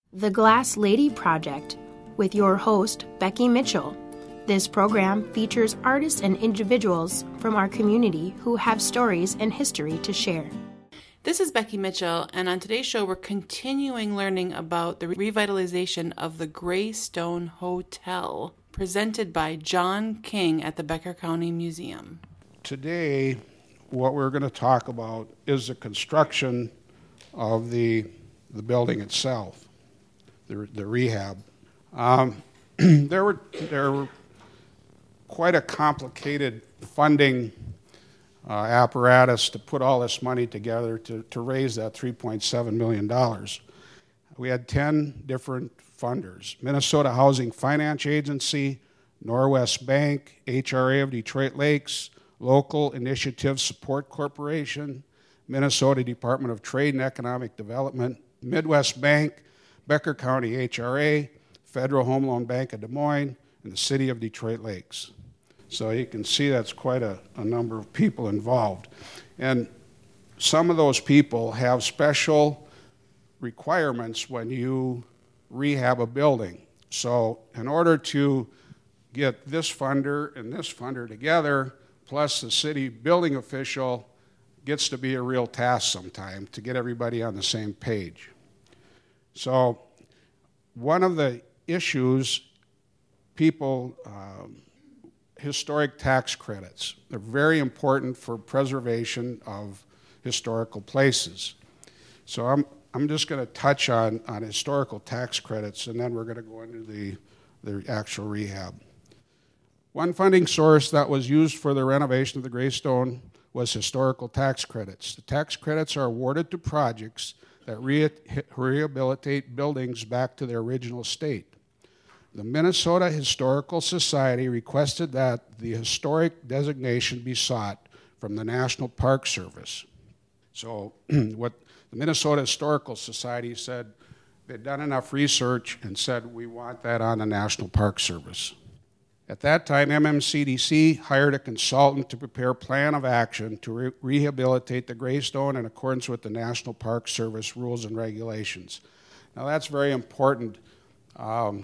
The Glass Lady Project with your host, Becky Mitchell. This program features artists and individuals from our community who have stories and history to share. This is Becky Mitchell, and on today's show, we're continuing learning about the revitalization of the Greystone Hotel, presented by John King at the Becker County Museum. Today, what we're going to talk about is the construction of the building itself, the rehab. There were quite a complicated funding apparatus to put all this money together to raise that $3.7 million. We had 10 different funders: Minnesota Housing Finance Agency, Norwest Bank, HRA of Detroit Lakes, Local Initiative Support Corporation, Minnesota Department of Trade and Economic Development, Midwest Bank, Becker County HRA, Federal Home Loan Bank of Des Moines, and the City of Detroit Lakes. So you can see that's quite a number of people involved. And some of those people have special requirements when you rehab a building. So in order to get this funder and this funder together, plus the city building official, gets to be a real task sometime to get everybody on the same page. So one of the issues, historic tax credits. They're very important for preservation of historical places. So I'm just going to touch on historical tax credits, and then we're going to go into the actual rehab. One funding source that was used for the renovation of the Greystone was historical tax credits. The tax credits are awarded to projects that rehabilitate buildings back to their original state. The Minnesota Historical Society requested that the historic designation be sought from the National Park Service. So what the Minnesota Historical Society said, they'd done enough research and said, we want that on the National Park Service. At that time, MMCDC hired a consultant to prepare a plan of action to rehabilitate the Greystone in accordance with the National Park Service rules and regulations. Now that's very important. You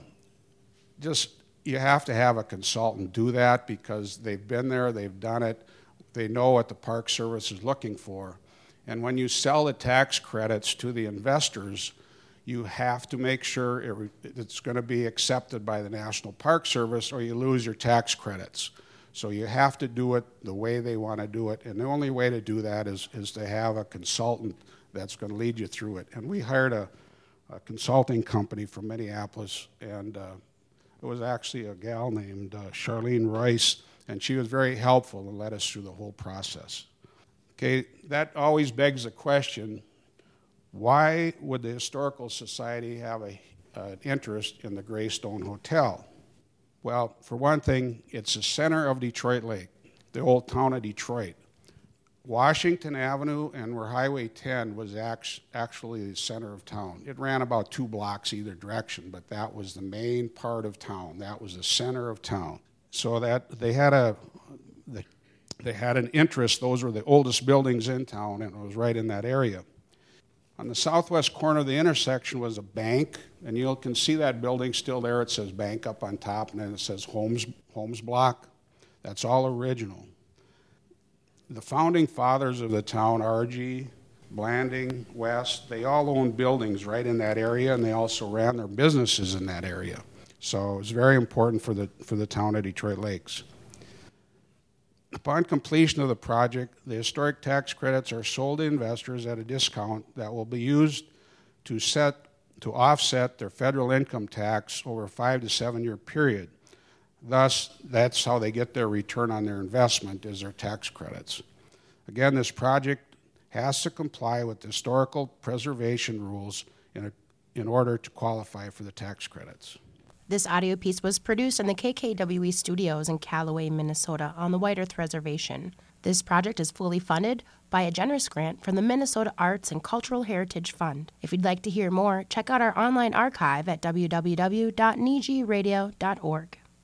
have to have a consultant do that because they've been there, they've done it, they know what the Park Service is looking for. And when you sell the tax credits to the investors, you have to make sure it's going to be accepted by the National Park Service or you lose your tax credits. So you have to do it the way they want to do it. And the only way to do that is to have a consultant that's going to lead you through it. And we hired a consulting company from Minneapolis, and it was actually a gal named Charlene Rice, and she was very helpful and led us through the whole process. Okay, that always begs the question, why would the Historical Society have an interest in the Greystone Hotel? Well, for one thing, it's the center of Detroit Lake, the old town of Detroit. Washington Avenue and where Highway 10 was actually the center of town. It ran about 2 blocks either direction, but that was the main part of town. That was the center of town. So that they had an interest. Those were the oldest buildings in town, and it was right in that area. On the southwest corner of the intersection was a bank, and you can see that building still there. It says bank up on top, and then it says Holmes Block. That's all original. The founding fathers of the town, R.G., Blanding, West, they all owned buildings right in that area, and they also ran their businesses in that area. So it was very important for the town of Detroit Lakes. Upon completion of the project, the historic tax credits are sold to investors at a discount that will be used to offset their federal income tax over a 5 to 7 year period. Thus, that's how they get their return on their investment, is their tax credits. Again, this project has to comply with the historical preservation rules in order to qualify for the tax credits. This audio piece was produced in the KKWE studios in Callaway, Minnesota on the White Earth Reservation. This project is fully funded by a generous grant from the Minnesota Arts and Cultural Heritage Fund. If you'd like to hear more, check out our online archive at www.nijiradio.org.